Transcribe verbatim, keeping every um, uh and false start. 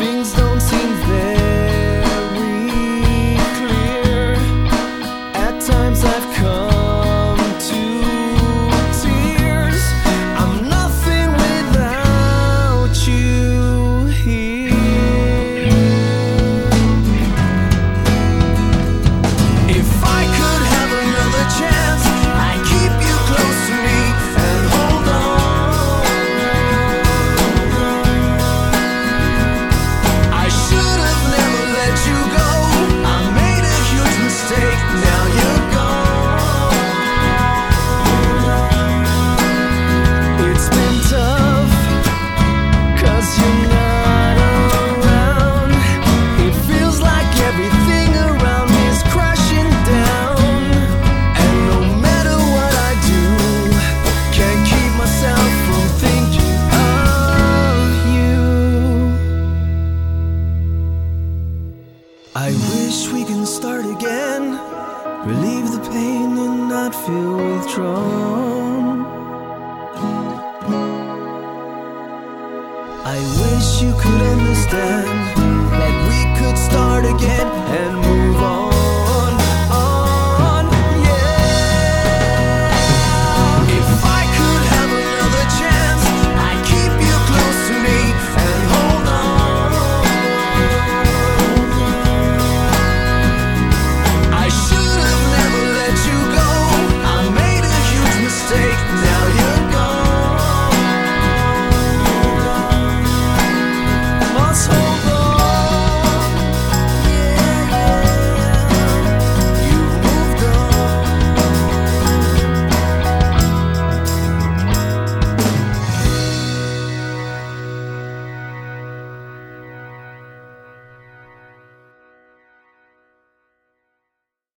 things don't seem very clear. At times I've come to tears. I'm nothing without you here. If I could have another chance, I'd keep you close to me and hold on. I should have never let you go. I made a huge mistake, now you're gone. It's been tough, 'cause you're not around. It feels like everything around me is crashing down. And no matter what I do, can't keep myself from thinking of you. I wish we can start again, relieve the pain and not feel withdrawn. I wish you could understand